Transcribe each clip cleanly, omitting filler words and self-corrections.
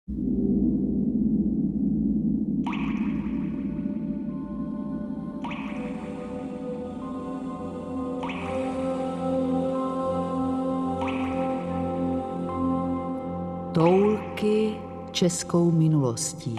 Toulky českou minulostí.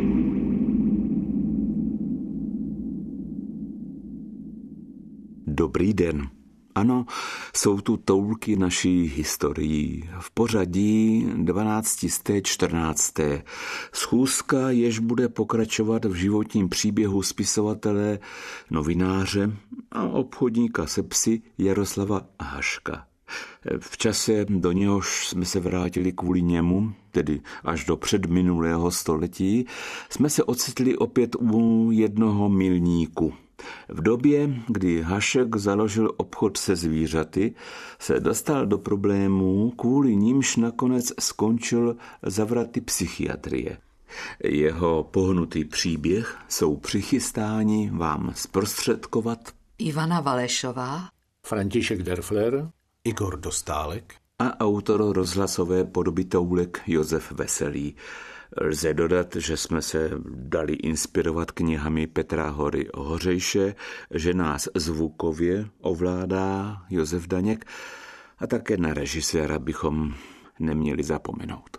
Dobrý den. Ano, jsou tu toulky naší historií. V pořadí 1214. Schůzka, jež bude pokračovat v životním příběhu spisovatele, novináře a obchodníka se psy Jaroslava Haška. V čase, do něhož jsme se vrátili kvůli němu, tedy až do předminulého století, jsme se ocitli opět u jednoho milníku. V době, kdy Hašek založil obchod se zvířaty, se dostal do problémů, kvůli nímž nakonec skončil za vraty psychiatrie. Jeho pohnutý příběh jsou přichystáni vám zprostředkovat Ivana Valešová, František Derfler, Igor Dostálek a autor rozhlasové podoby toulek Josef Veselý. Lze dodat, že jsme se dali inspirovat knihami Petra Hory Hořejše, že nás zvukově ovládá Josef Daněk a také na režiséra bychom neměli zapomenout.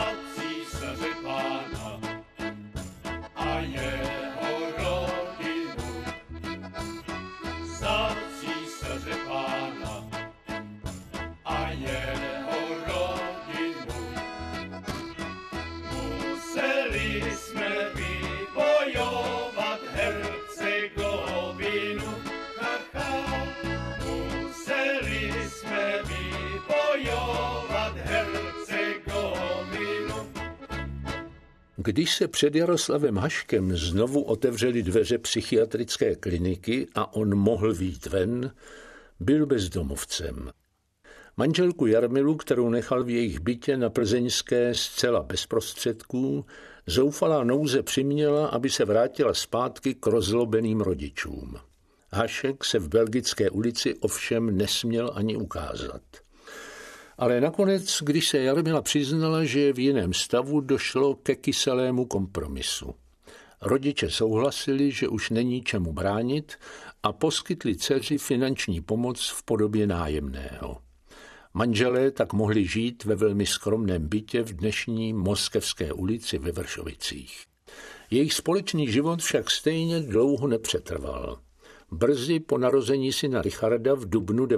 Když se před Jaroslavem Haškem znovu otevřely dveře psychiatrické kliniky a on mohl vyjít ven, byl bezdomovcem. Manželku Jarmilu, kterou nechal v jejich bytě na Plzeňské zcela bez prostředků, zoufalá nouze přiměla, aby se vrátila zpátky k rozlobeným rodičům. Hašek se v Belgické ulici ovšem nesměl ani ukázat. Ale nakonec, když se Jarmila přiznala, že je v jiném stavu, došlo ke kyselému kompromisu. Rodiče souhlasili, že už není čemu bránit a poskytli dceři finanční pomoc v podobě nájemného. Manželé tak mohli žít ve velmi skromném bytě v dnešní Moskevské ulici ve Vršovicích. Jejich společný život však stejně dlouho nepřetrval. Brzy po narození syna Richarda v dubnu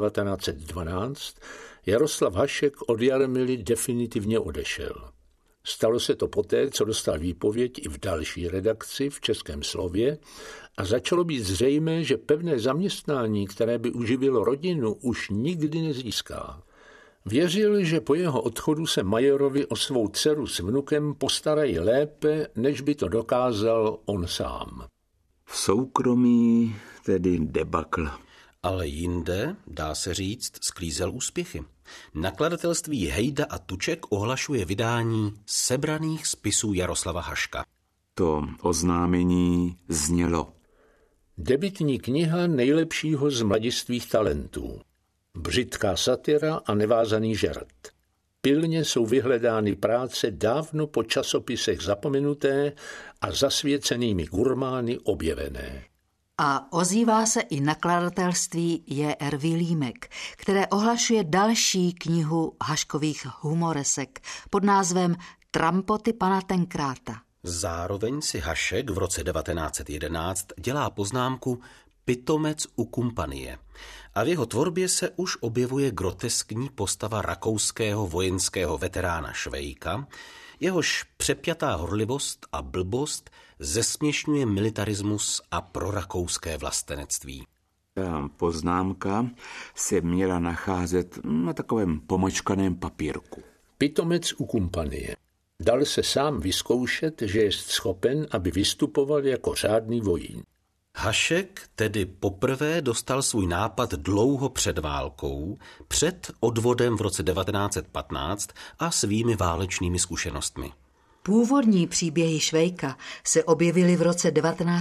1912 Jaroslav Hašek od Jarmily definitivně odešel. Stalo se to poté, co dostal výpověď i v další redakci v Českém slově a začalo být zřejmé, že pevné zaměstnání, které by uživilo rodinu, už nikdy nezíská. Věřil, že po jeho odchodu se Majerovi o svou dceru s vnukem postarají lépe, než by to dokázal on sám. V soukromí tedy debakl. Ale jinde, dá se říct, sklízel úspěchy. Nakladatelství Hejda a Tuček ohlašuje vydání sebraných spisů Jaroslava Haška. To oznámení znělo: Debutní kniha nejlepšího z mladistvých talentů. Břitká satyra a nevázaný žert. Pilně jsou vyhledány práce dávno po časopisech zapomenuté a zasvěcenými gurmány objevené. A ozývá se i nakladatelství J.R. Vilímek, které ohlašuje další knihu Haškových humoresek pod názvem Trampoty pana Tenkráta. Zároveň si Hašek v roce 1911 dělá poznámku Pitomec u kumpanie a v jeho tvorbě se už objevuje groteskní postava rakouského vojenského veterána Švejka, jehož přepjatá horlivost a blbost zesměšňuje militarismus a prorakouské vlastenectví. Ta poznámka se měla nacházet na takovém pomočkaném papírku. Pitomec u kumpanie. Dal se sám vyzkoušet, že je schopen, aby vystupoval jako řádný vojín. Hašek tedy poprvé dostal svůj nápad dlouho před válkou, před odvodem v roce 1915 a svými válečnými zkušenostmi. Původní příběhy Švejka se objevily v roce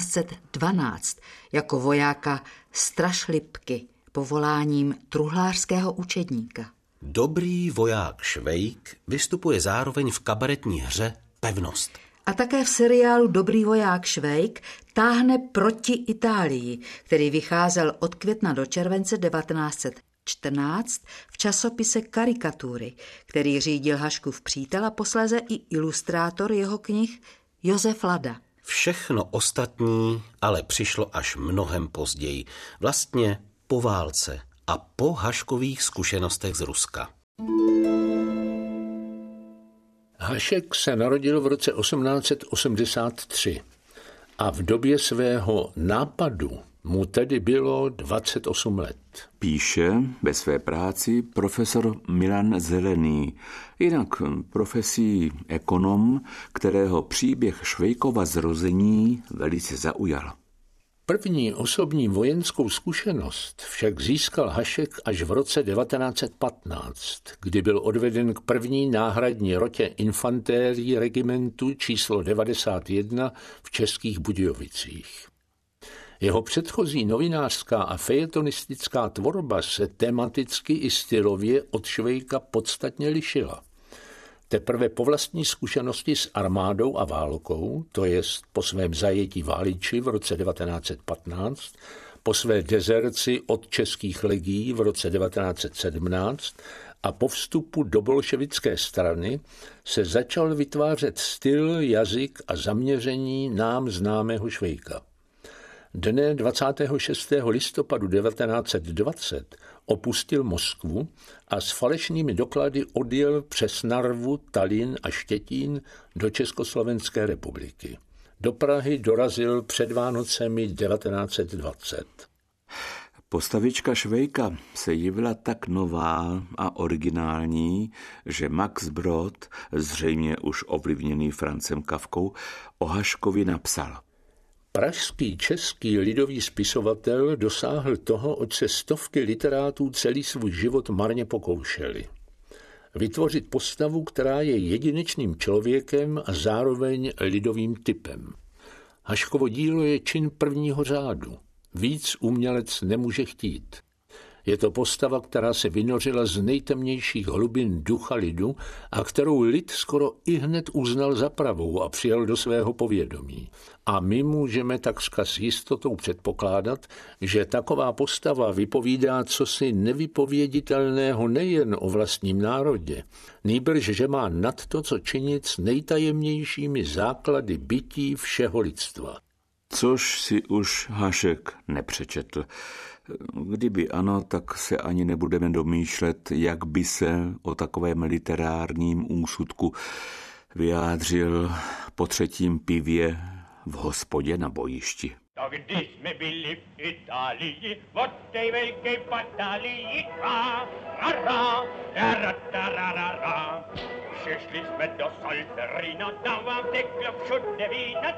1912 jako vojáka Strašlipky povoláním truhlářského učedníka. Dobrý voják Švejk vystupuje zároveň v kabaretní hře pevnost. A také v seriálu Dobrý voják Švejk táhne proti Itálii, který vycházel od května do července 1914 v časopise Karikatury, který řídil Haškův přítel a posléze i ilustrátor jeho knih Josef Lada. Všechno ostatní ale přišlo až mnohem později, vlastně po válce a po Haškových zkušenostech z Ruska. Hašek se narodil v roce 1883 a v době svého nápadu mu tedy bylo 28 let. Píše ve své práci profesor Milan Zelený, jinak profesí ekonom, kterého příběh Švejkova zrození velice zaujal. První osobní vojenskou zkušenost však získal Hašek až v roce 1915, kdy byl odveden k první náhradní rotě infantérii regimentu číslo 91 v Českých Budějovicích. Jeho předchozí novinářská a fejetonistická tvorba se tematicky i stylově od Švejka podstatně lišila. Teprve po vlastní zkušenosti s armádou a válkou, to jest po svém zajetí v Haliči v roce 1915, po své dezerci od českých legií v roce 1917 a po vstupu do bolševické strany se začal vytvářet styl, jazyk a zaměření nám známého Švejka. Dne 26. listopadu 1920 opustil Moskvu a s falešnými doklady odjel přes Narvu, Tallinn a Štětín do Československé republiky. Do Prahy dorazil před Vánocemi 1920. Postavička Švejka se jevila tak nová a originální, že Max Brod, zřejmě už ovlivněný Francem Kafkou, o Haškovi napsal: Pražský český lidový spisovatel dosáhl toho, oč se stovky literátů celý svůj život marně pokoušeli. Vytvořit postavu, která je jedinečným člověkem a zároveň lidovým typem. Haškovo dílo je čin prvního řádu. Víc umělec nemůže chtít. Je to postava, která se vynořila z nejtemnějších hlubin ducha lidu a kterou lid skoro ihned uznal za pravou a přijal do svého povědomí. A my můžeme takřka s jistotou předpokládat, že taková postava vypovídá cosi nevypověditelného nejen o vlastním národě, nýbrž, že má nad to, co činit s nejtajemnějšími základy bytí všeho lidstva. Což si už Hašek nepřečetl. Kdyby ano, tak se ani nebudeme domýšlet, jak by se o takovém literárním úsudku vyjádřil po třetím pivě v hospodě na bojišti. Tak když jsme byli v Itálii, od té velké batálii, přišli jsme do Solferino, tam vám teklo všude vína,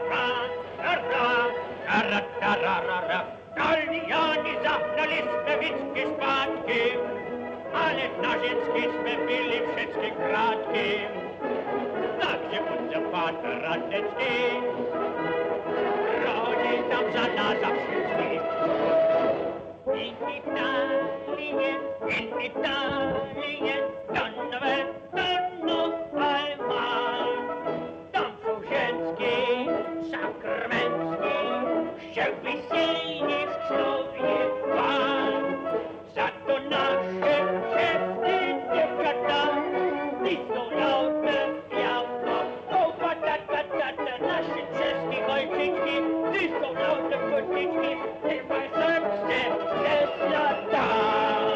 Taliani zahnali jsme vždycky zpátky, ale na ženský jsme byli všechny krátky. Takže unser Vater Radecký, rodí tam za nás a všechny. In Italien, Donové, Donno, Alman. Tam jsou ženský, sakramenský, vše vysejných člověka. Za to naše čestný děvčata, ty jsou lauter jako naše český holčičky, ty jsou lauter kočičky, ty mají srdce přesnatá.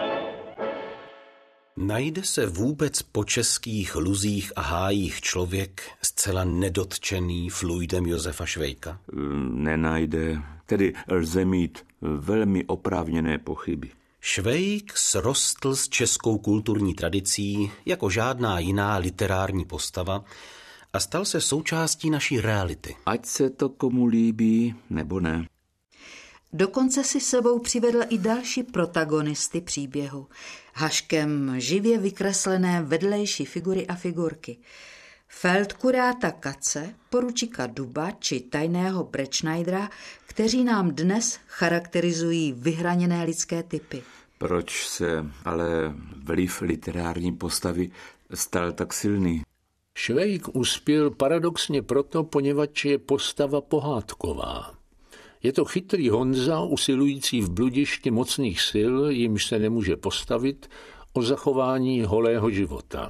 Najde se vůbec po českých luzích a hájích člověk zcela nedotčený fluidem Josefa Švejka? Nenajde, tedy lze mít velmi oprávněné pochyby. Švejk srostl s českou kulturní tradicí jako žádná jiná literární postava a stal se součástí naší reality. Ať se to komu líbí, nebo ne. Dokonce si sebou přivedl i další protagonisty příběhu. Haškem živě vykreslené vedlejší figury a figurky. Feldkuráta Kace, poručíka Duba či tajného Bretschneidera, kteří nám dnes charakterizují vyhraněné lidské typy. Proč se ale vliv literární postavy stal tak silný? Švejk uspěl paradoxně proto, poněvadž je postava pohádková. Je to chytrý Honza, usilující v bludišti mocných sil, jimž se nemůže postavit, o zachování holého života.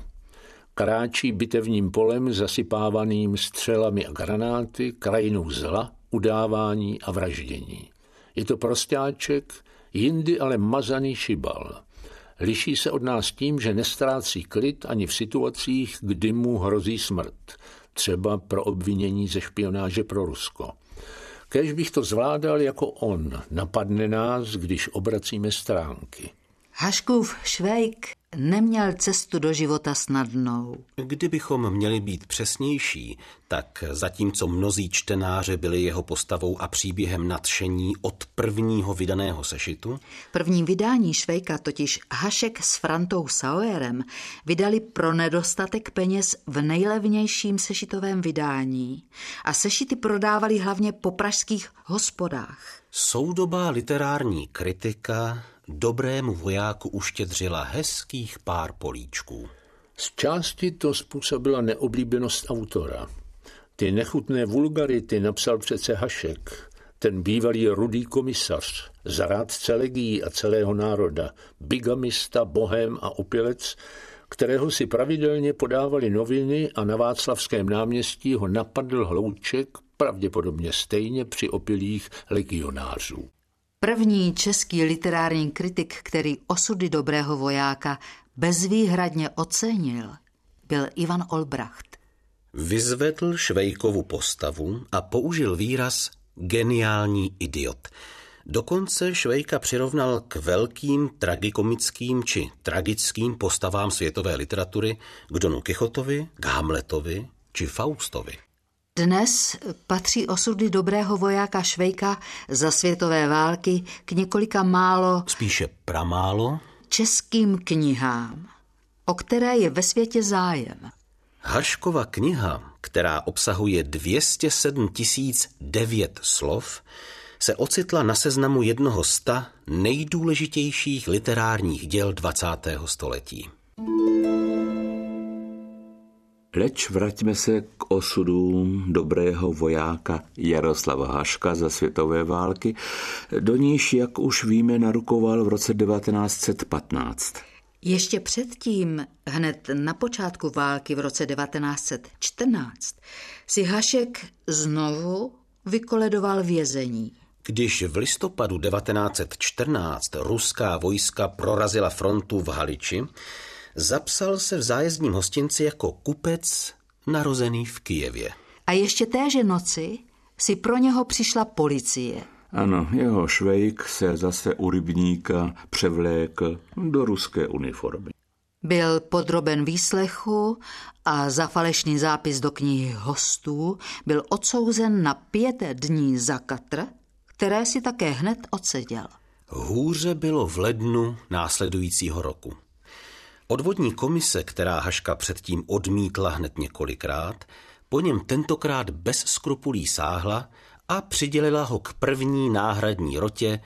Kráčí bitevním polem zasypávaným střelami a granáty, krajinou zla, udávání a vraždění. Je to prostáček, jindy ale mazaný šibal. Liší se od nás tím, že nestrácí klid ani v situacích, kdy mu hrozí smrt, třeba pro obvinění ze špionáže pro Rusko. Kéž bych to zvládal jako on, napadne nás, když obracíme stránky. Haškův Švejk neměl cestu do života snadnou. Kdybychom měli být přesnější, tak zatímco mnozí čtenáři byli jeho postavou a příběhem nadšení od prvního vydaného sešitu, První vydání Švejka totiž Hašek s Frantou Sauerem vydali pro nedostatek peněz v nejlevnějším sešitovém vydání a sešity prodávali hlavně po pražských hospodách. soudobá literární kritika dobrému vojáku uštědřila hezkých pár políčků. Z části to způsobila neoblíbenost autora. Ty nechutné vulgarity napsal přece Hašek, ten bývalý rudý komisař, zrádce legií a celého národa, bigamista, bohém a opilec, kterého si pravidelně podávali noviny a na Václavském náměstí ho napadl hlouček, pravděpodobně stejně při opilých legionářů. První český literární kritik, který osudy dobrého vojáka bezvýhradně ocenil, byl Ivan Olbracht. Vyzvedl Švejkovu postavu a použil výraz geniální idiot. Dokonce Švejka přirovnal k velkým tragikomickým či tragickým postavám světové literatury, k Donu Kichotovi, k Hamletovi či Faustovi. Dnes patří osudy dobrého vojáka Švejka za světové války k několika málo, Spíše pramálo, českým knihám, o které je ve světě zájem. Haškova kniha, která obsahuje 207 009 slov, se ocitla na seznamu 100 nejdůležitějších literárních děl 20. století. Leč vraťme se k osudům dobrého vojáka Jaroslava Haška za světové války, do níž, jak už víme, narukoval v roce 1915. Ještě předtím, hned na počátku války v roce 1914, si Hašek znovu vykoledoval vězení. Když v listopadu 1914 ruská vojska prorazila frontu v Haliči, zapsal se v zájezdním hostinci jako kupec narozený v Kyjevě. A ještě téže noci si pro něho přišla policie. Ano, jeho Švejk se zase u rybníka převlékl do ruské uniformy. Byl podroben výslechu a za falešný zápis do knihy hostů byl odsouzen na 5 dní za katr, které si také hned odseděl. Hůře bylo v lednu následujícího roku. Odvodní komise, která Haška předtím odmítla hned několikrát, po něm tentokrát bez skrupulí sáhla a přidělila ho k první náhradní rotě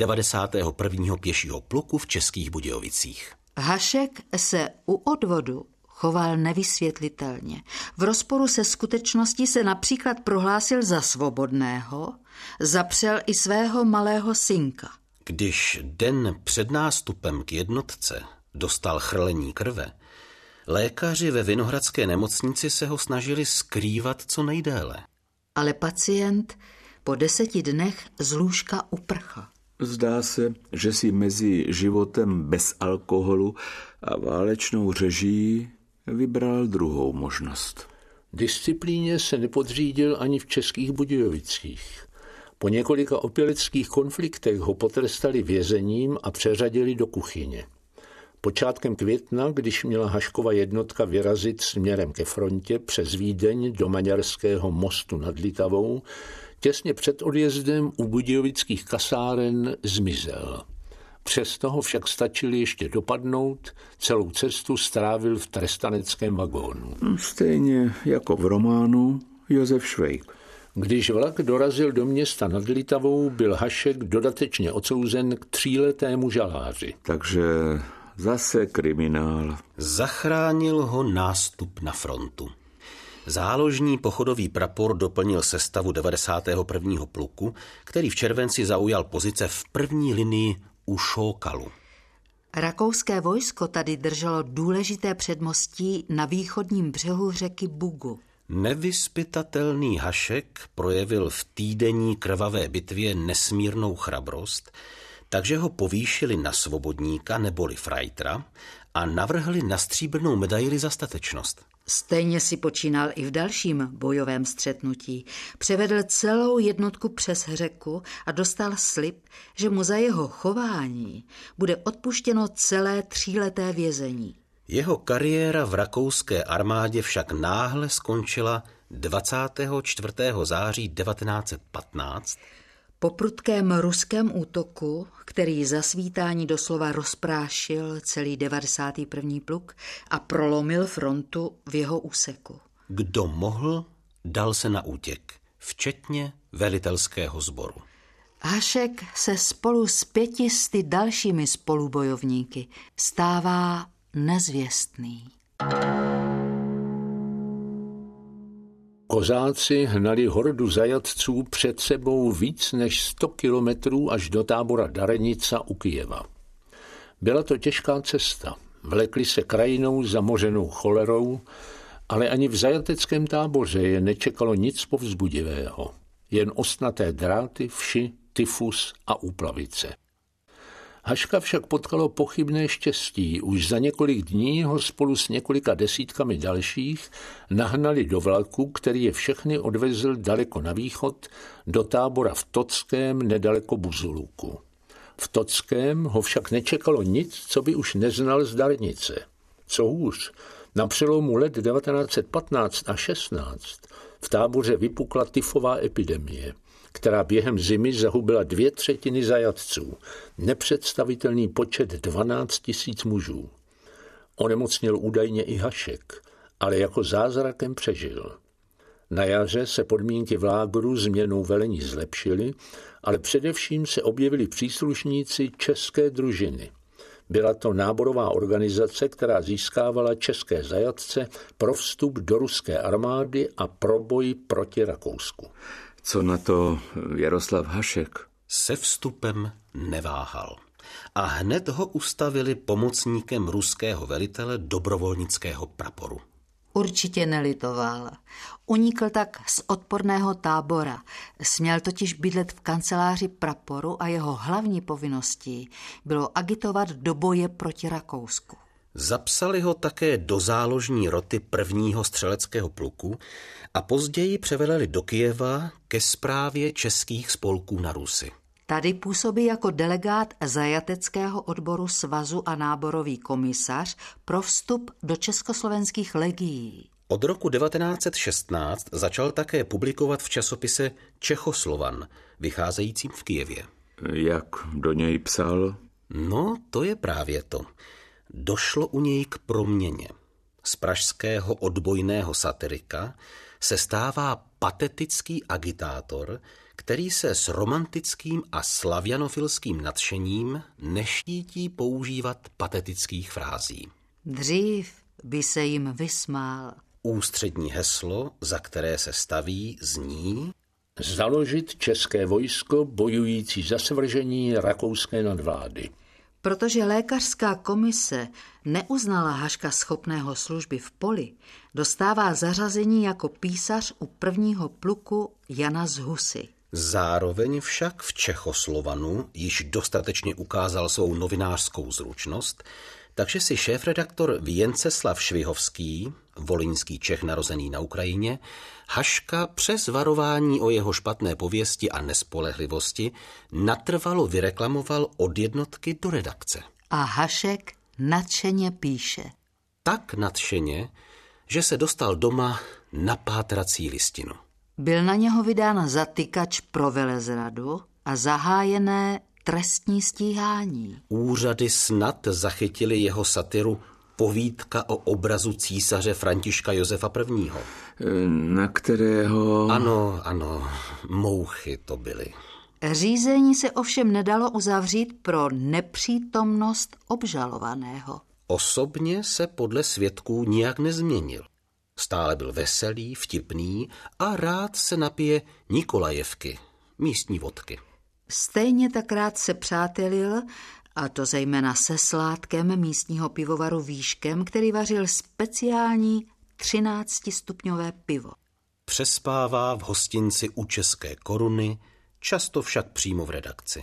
91. pěšího pluku v Českých Budějovicích. Hašek se u odvodu choval nevysvětlitelně. V rozporu se skutečností se například prohlásil za svobodného, zapřel i svého malého synka. Když den před nástupem k jednotce dostal chrlení krve, lékaři ve Vinohradské nemocnici se ho snažili skrývat co nejdéle. Ale pacient po 10 dnech z lůžka uprchl. Zdá se, že si mezi životem bez alkoholu a válečnou řeží vybral druhou možnost. Disciplíně se nepodřídil ani v Českých Budějovicích. Po několika opěleckých konfliktech ho potrestali vězením a přeřadili do kuchyně. Počátkem května, když měla Haškova jednotka vyrazit směrem ke frontě přes Vídeň do Maďarského mostu nad Litavou, těsně před odjezdem u budějovických kasáren zmizel. Přesto ho však stačili ještě dopadnout, celou cestu strávil v trestaneckém vagónu. Stejně jako v románu Josef Švejk. Když vlak dorazil do města nad Litavou, byl Hašek dodatečně odsouzen k 3letému žaláři. Takže zase kriminál. Zachránil ho nástup na frontu. Záložní pochodový prapor doplnil sestavu 91. pluku, který v červenci zaujal pozice v první linii u Šókalu. Rakouské vojsko tady drželo důležité předmostí na východním břehu řeky Bugu. Nevyzpytatelný Hašek projevil v týdenní krvavé bitvě nesmírnou chrabrost, takže ho povýšili na svobodníka neboli frajtra a navrhli na stříbrnou medaili za statečnost. Stejně si počínal i v dalším bojovém střetnutí. Převedl celou jednotku přes řeku a dostal slib, že mu za jeho chování bude odpuštěno celé 3leté vězení. Jeho kariéra v rakouské armádě však náhle skončila 24. září 1915. Po prudkém ruském útoku, který za svítání doslova rozprášil celý 91. pluk a prolomil frontu v jeho úseku. Kdo mohl, dal se na útěk, včetně velitelského sboru. Hašek se spolu s 500 dalšími spolubojovníky stává nezvěstný. Kozáci hnali hordu zajatců před sebou víc než 100 kilometrů až do tábora Darenica u Kyjeva. Byla to těžká cesta, vlekli se krajinou zamořenou cholerou, ale ani v zajateckém táboře je nečekalo nic povzbudivého, jen ostnaté dráty, vši, tyfus a úplavice. Haška však potkalo pochybné štěstí. Už za několik dní ho spolu s několika desítkami dalších nahnali do vlaku, který je všechny odvezl daleko na východ, do tábora v Tockém nedaleko Buzuluku. V Tockém ho však nečekalo nic, co by už neznal z Darnice. Co hůř, na přelomu let 1915 a 16 v táboře vypukla tyfová epidemie, která během zimy zahubila 2/3 zajatců, nepředstavitelný počet 12 000 mužů. Onemocněl údajně i Hašek, ale jako zázrakem přežil. Na jaře se podmínky v lágru změnou velení zlepšily, ale především se objevili příslušníci české družiny. Byla to náborová organizace, která získávala české zajatce pro vstup do ruské armády a pro boj proti Rakousku. Co na to Jaroslav Hašek? Se vstupem neváhal a hned ho ustavili pomocníkem ruského velitele dobrovolnického praporu. Určitě nelitoval. Unikl tak z odporného tábora. Směl totiž bydlet v kanceláři praporu a jeho hlavní povinností bylo agitovat do boje proti Rakousku. Zapsali ho také do záložní roty 1. střeleckého pluku a později převedli do Kyjeva ke správě českých spolků na Rusy. Tady působí jako delegát zajateckého odboru svazu a náborový komisař pro vstup do československých legií. Od roku 1916 začal také publikovat v časopise Čechoslovan, vycházejícím v Kyjevě. Jak do něj psal? No, to je právě to. Došlo u něj k proměně. Z pražského odbojného satirika se stává patetický agitátor, který se s romantickým a slavianofilským nadšením neštítí používat patetických frází. Dřív by se jim vysmál. Ústřední heslo, za které se staví, zní: Založit české vojsko bojující za svržení rakouské nadvlády. Protože lékařská komise neuznala Haška schopného služby v poli, dostává zařazení jako písař u 1. pluku Jana z Husy. Zároveň však v Čechoslovanu již dostatečně ukázal svou novinářskou zručnost, takže si šéfredaktor Věnceslav Švihovský, volyňský Čech narozený na Ukrajině, Haška přes varování o jeho špatné pověsti a nespolehlivosti natrvalo vyreklamoval od jednotky do redakce. A Hašek nadšeně píše. Tak nadšeně, že se dostal doma na pátrací listinu. Byl na něho vydán zatykač pro velezradu a zahájené trestní stíhání. Úřady snad zachytili jeho satiru Povídka o obrazu císaře Františka Josefa I. Na kterého... Ano, mouchy to byly. Řízení se ovšem nedalo uzavřít pro nepřítomnost obžalovaného. Osobně se podle svědků nijak nezměnil. Stále byl veselý, vtipný a rád se napije Nikolajevky, místní vodky. Stejně tak rád se přátelil, a to zejména se Sládkem místního pivovaru Výškem, který vařil speciální 13stupňové pivo. Přespává v hostinci u České Koruny, často však přímo v redakci.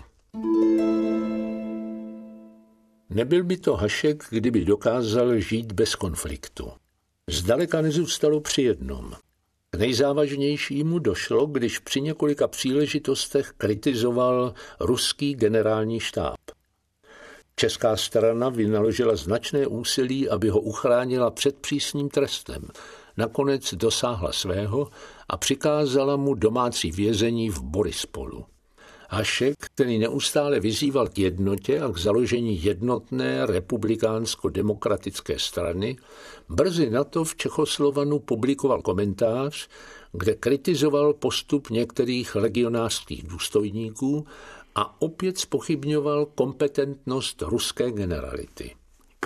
Nebyl by to Hašek, kdyby dokázal žít bez konfliktu. Zdaleka nezůstalo při jednom. K nejzávažnějšímu došlo, když při několika příležitostech kritizoval ruský generální štáb. Česká strana vynaložila značné úsilí, aby ho uchránila před přísným trestem. Nakonec dosáhla svého a přikázala mu domácí vězení v Borispolu. Hašek, který neustále vyzýval k jednotě a k založení jednotné republikánsko-demokratické strany, brzy na to v Čechoslovanu publikoval komentář, kde kritizoval postup některých legionářských důstojníků a opět zpochybňoval kompetentnost ruské generality.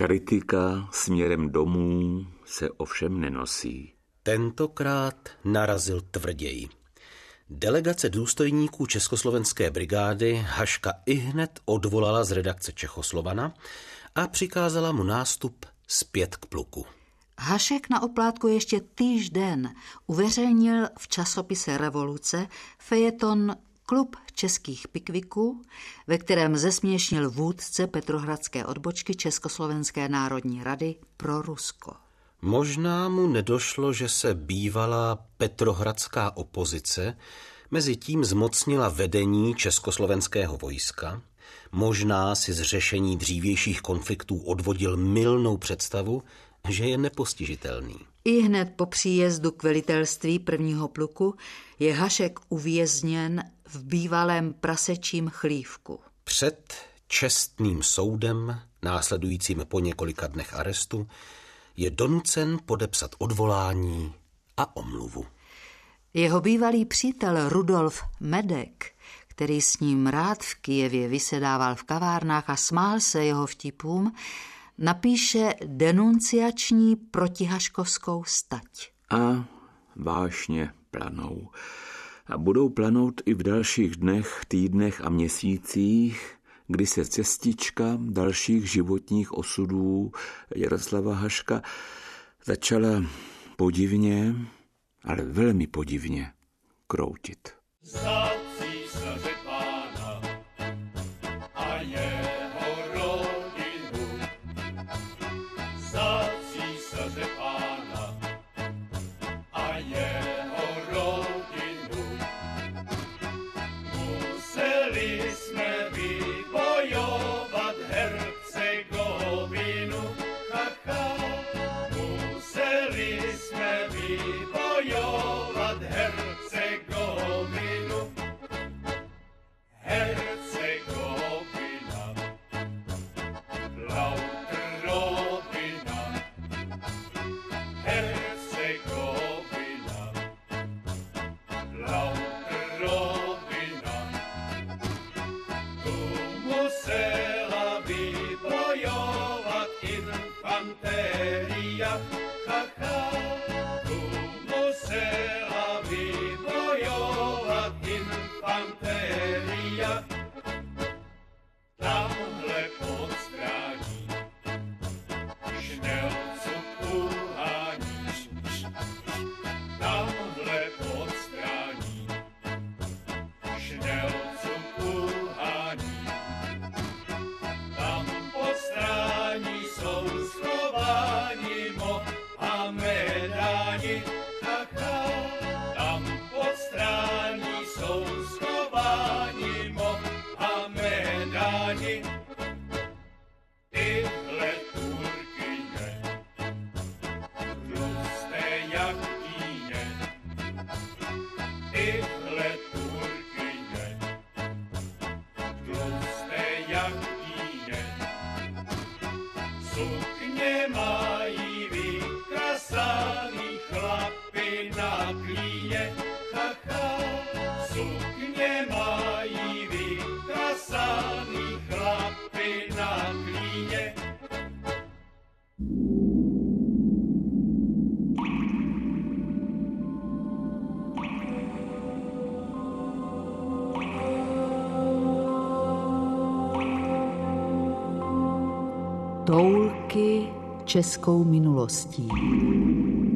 Kritika směrem domů se ovšem nenosí. Tentokrát narazil tvrději. Delegace důstojníků Československé brigády Haška ihned odvolala z redakce Čechoslovana a přikázala mu nástup zpět k pluku. Hašek na oplátku ještě týžden uveřejnil v časopise Revoluce fejeton Klub českých pikviků, ve kterém zesměšnil vůdce petrohradské odbočky Československé národní rady pro Rusko. Možná mu nedošlo, že se bývalá petrohradská opozice mezi tím zmocnila vedení československého vojska, možná si z řešení dřívějších konfliktů odvodil mylnou představu, že je nepostižitelný. Ihned po příjezdu k velitelství prvního pluku je Hašek uvězněn v bývalém prasečím chlívku. Před čestným soudem, následujícím po několika dnech arestu, je donucen podepsat odvolání a omluvu. Jeho bývalý přítel Rudolf Medek, který s ním rád v Kyjevě vysedával v kavárnách a smál se jeho vtipům, napíše denunciační protihaškovskou stať. A vášně planou. A budou planout i v dalších dnech, týdnech a měsících, kdy se cestička dalších životních osudů Jaroslava Haška začala podivně, ale velmi podivně kroutit. Za císaře pána a jeho rodinu. Za císaře pána a jeho rodinu. Museli jsme vybojovat Hercegovinu. Museli jsme vybojovat Hercegovinu. Hercegovina, Lauterovina. Hercegovina, Lauterovina. Tu musela vybojovat infanteria. Tu musela vybojovat infanteria. Tamhle podstrání Šnelcu uhání. Tamhle podstrání Toulky českou minulostí.